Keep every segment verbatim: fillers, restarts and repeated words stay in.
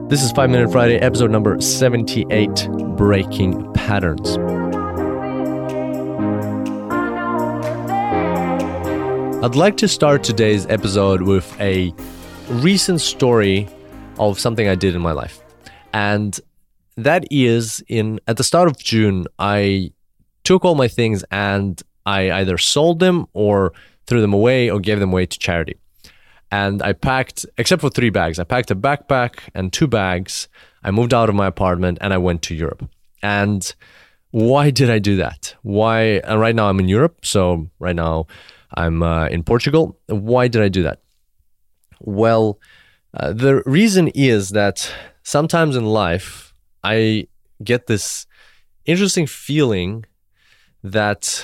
This is five Minute Friday, episode number seventy-eight, Breaking Patterns. I'd like to start today's episode with a recent story of something I did in my life. And that is, in at the start of June, I took all my things and I either sold them or threw them away or gave them away to charity. And I packed, except for three bags, I packed a backpack and two bags. I moved out of my apartment and I went to Europe. And why did I do that? Why? And right now I'm in Europe. So right now I'm uh, in Portugal. Why did I do that? Well, uh, the reason is that sometimes in life, I get this interesting feeling that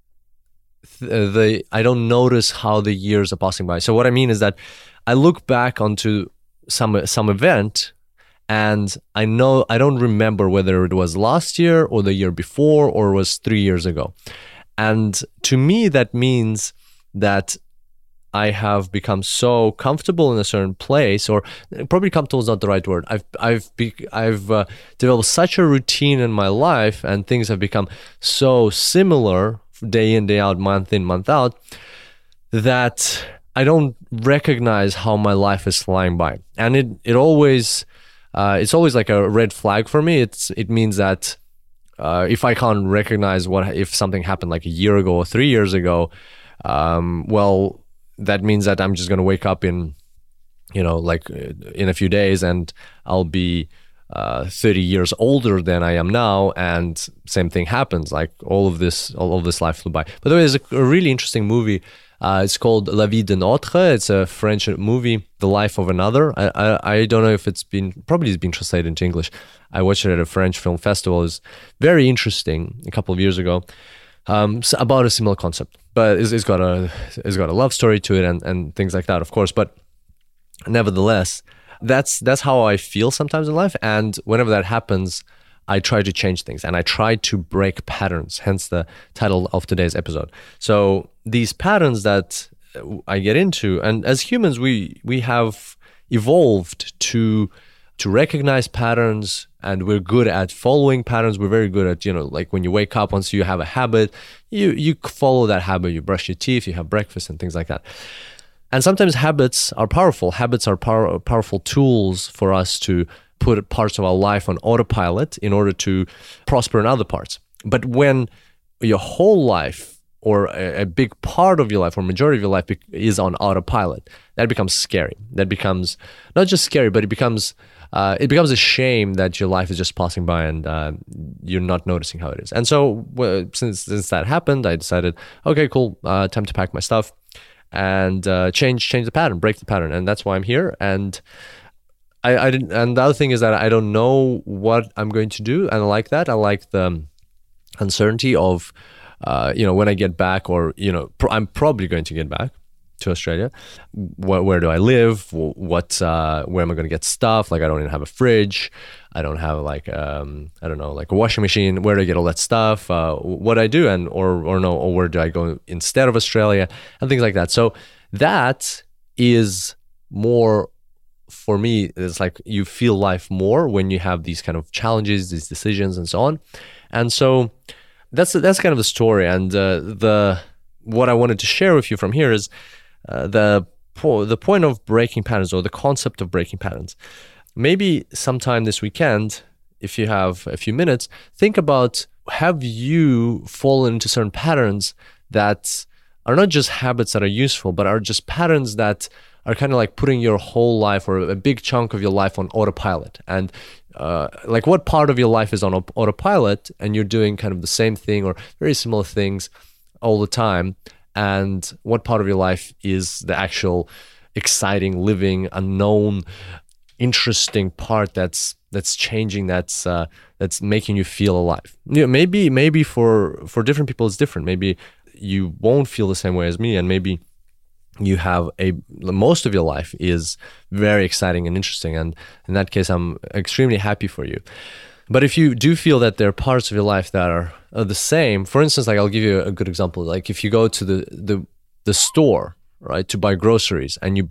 the I don't notice how the years are passing by. So what I mean is that I look back onto some some event and I know I don't remember whether it was last year or the year before or was three years ago. And to me, that means that I have become so comfortable in a certain place, or probably comfortable is not the right word. I've I've be, I've uh, developed such a routine in my life, and things have become so similar day in, day out, month in, month out, that I don't recognize how my life is flying by. And it it always uh, it's always like a red flag for me. It's it means that uh, if I can't recognize what if something happened like a year ago or three years ago, um, well, that means that I'm just going to wake up in, you know, like in a few days and I'll be uh, thirty years older than I am now, and same thing happens. Like all of this, all of this life flew by. By the way, there's a, a really interesting movie. Uh, it's called La Vie d'un autre. It's a French movie, The Life of Another. I, I I don't know if it's been, probably it's been translated into English. I watched it at a French film festival. It was very interesting a couple of years ago. Um, so about a similar concept, but it's, it's got a it's got a love story to it and, and things like that, of course. But nevertheless, that's that's how I feel sometimes in life. And whenever that happens, I try to change things and I try to break patterns. Hence the title of today's episode. So these patterns that I get into, and as humans, we we have evolved to to recognize patterns, and we're good at following patterns. We're very good at, you know, like when you wake up, once you have a habit, you you follow that habit. You brush your teeth, you have breakfast and things like that. And sometimes habits are powerful. Habits are power, powerful tools for us to put parts of our life on autopilot in order to prosper in other parts. But when your whole life, or a, a big part of your life, or majority of your life is on autopilot, that becomes scary. That becomes not just scary, but it becomes Uh, it becomes a shame that your life is just passing by and uh, you're not noticing how it is. And so well, since since that happened, I decided, okay, cool, uh, time to pack my stuff and uh, change change the pattern, break the pattern. And that's why I'm here. And I, I didn't. And the other thing is that I don't know what I'm going to do, and I like that. I like the uncertainty of, uh, you know, when I get back, or you know, pr- I'm probably going to get back to Australia. Where, where do I live? What? Uh, where am I going to get stuff? Like I don't even have a fridge. I don't have like um, I don't know, like a washing machine. Where do I get all that stuff? Uh, what do I do? And or or no? Or where do I go instead of Australia? And things like that. So that is more for me. It's like you feel life more when you have these kind of challenges, these decisions, and so on. And so that's that's kind of the story. And uh, the what I wanted to share with you from here is. Uh, the po- the point of breaking patterns, or the concept of breaking patterns. Maybe sometime this weekend, if you have a few minutes, think about, have you fallen into certain patterns that are not just habits that are useful, but are just patterns that are kind of like putting your whole life, or a big chunk of your life, on autopilot. And uh, like what part of your life is on autopilot, and you're doing kind of the same thing or very similar things all the time. And what part of your life is the actual exciting, living, unknown, interesting part that's that's changing, that's uh, that's making you feel alive. You know, maybe maybe for for different people it's different. Maybe you won't feel the same way as me, and maybe you have a most of your life is very exciting and interesting. And in that case, I'm extremely happy for you. But if you do feel that there are parts of your life that are, are the same, for instance, like I'll give you a good example. Like if you go to the, the, the store, right, to buy groceries, and you buy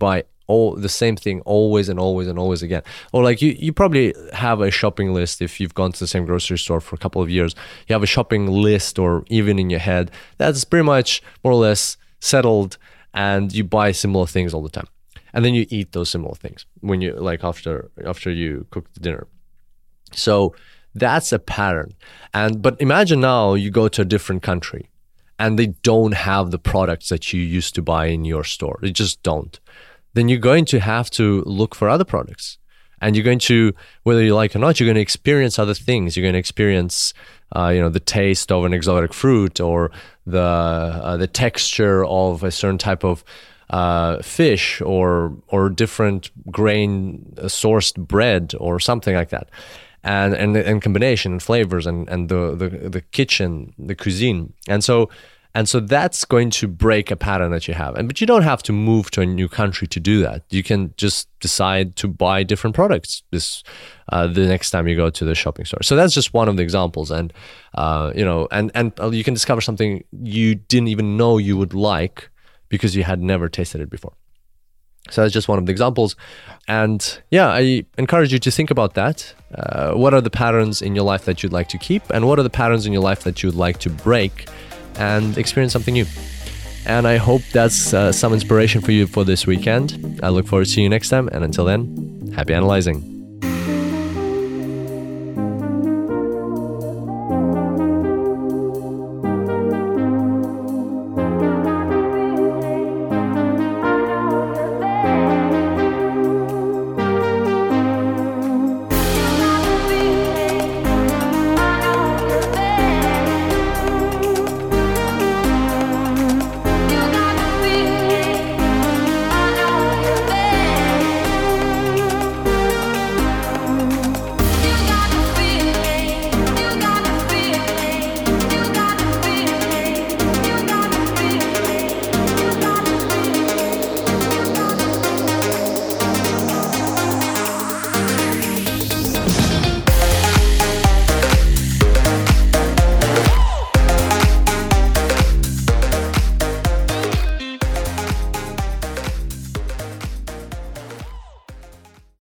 all the same thing always and always and always again. Or like you, you probably have a shopping list if you've gone to the same grocery store for a couple of years. You have a shopping list, or even in your head, that's pretty much more or less settled, and you buy similar things all the time. And then you eat those similar things when you like after after you cook the dinner. So that's a pattern. And but imagine now you go to a different country and they don't have the products that you used to buy in your store. They just don't. Then you're going to have to look for other products. And you're going to, whether you like it or not, you're going to experience other things. You're going to experience, uh, you know, the taste of an exotic fruit, or the uh, the texture of a certain type of uh, fish, or or different grain sourced bread, or something like that. And and and combination and flavors and and the the the kitchen, the cuisine, and so. And so that's going to break a pattern that you have. And but you don't have to move to a new country to do that. You can just decide to buy different products this uh, the next time you go to the shopping store. So that's just one of the examples. And uh, you know, and and you can discover something you didn't even know you would like because you had never tasted it before. So that's just one of the examples. And yeah, I encourage you to think about that. Uh, what are the patterns in your life that you'd like to keep, and what are the patterns in your life that you'd like to break and experience something new? And I hope that's uh, some inspiration for you for this weekend. I look forward to seeing you next time. And until then, happy analyzing.